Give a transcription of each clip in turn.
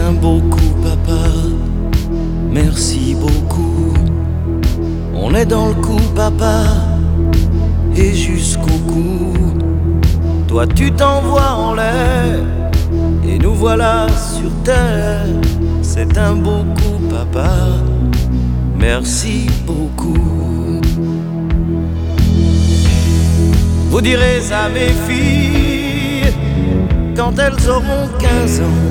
un beau coup, papa. Merci beaucoup. On est dans le coup, papa, et jusqu'au cou. Toi tu t'envoies en l'air, et nous voilà sur terre. C'est un beau coup, papa. Merci beaucoup. Vous direz à mes filles, quand elles auront 15 ans,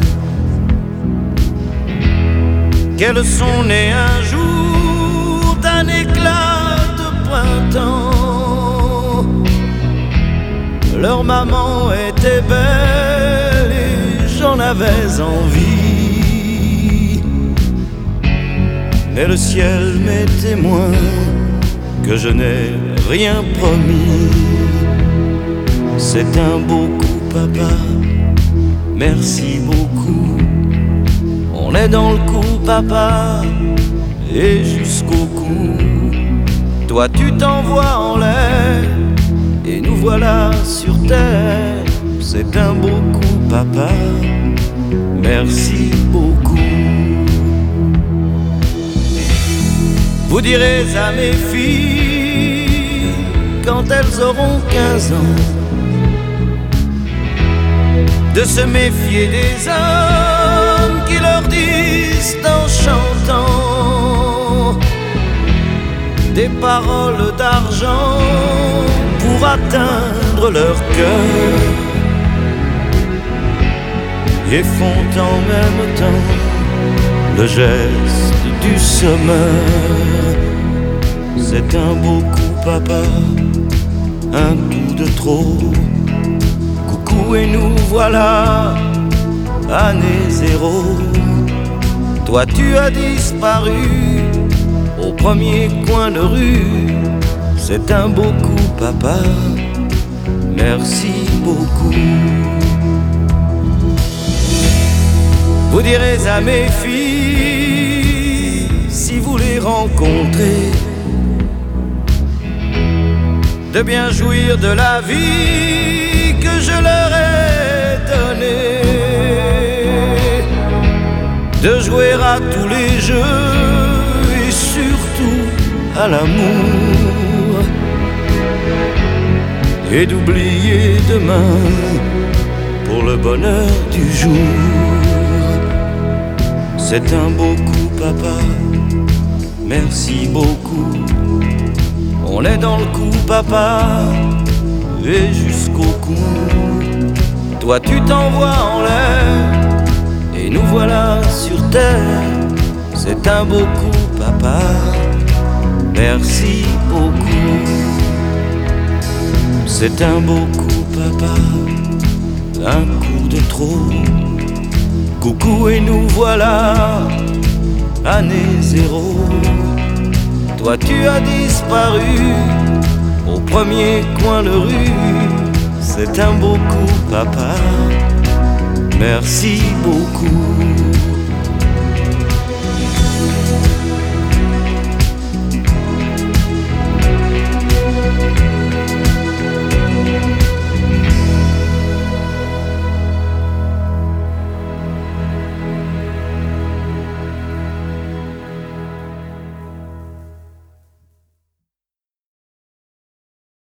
qu'elles sont nées un jour d'un éclat de printemps. Leur maman était belle et j'en avais envie, mais le ciel m'est témoin que je n'ai rien promis. C'est un beau coup, papa, merci beaucoup. On est dans le coup, papa, et jusqu'au cou. Toi tu t'envoies en l'air, et nous voilà sur terre. C'est un beau coup, papa, merci beaucoup. Vous direz à mes filles, quand elles auront 15 ans, de se méfier des hommes qui leur disent en chantant des paroles d'argent pour atteindre leur cœur, et font en même temps le geste du semeur. C'est un beau coup, papa, un coup de trop. Coucou et nous voilà, année zéro. Toi tu as disparu au premier coin de rue. C'est un beau coup, papa, merci beaucoup. Vous direz à mes filles, si vous les rencontrez, de bien jouir de la vie que je leur ai donnée, de jouer à tous les jeux et surtout à l'amour, et d'oublier demain pour le bonheur du jour. C'est un beau coup, papa, merci beaucoup. On est dans le coup, papa, et jusqu'au cou. Toi tu t'envoies en l'air, et nous voilà sur terre. C'est un beau coup, papa, merci beaucoup. C'est un beau coup, papa, un coup de trop. Coucou et nous voilà, année zéro. Toi tu as disparu au premier coin de rue. C'est un beau coup, papa, merci beaucoup.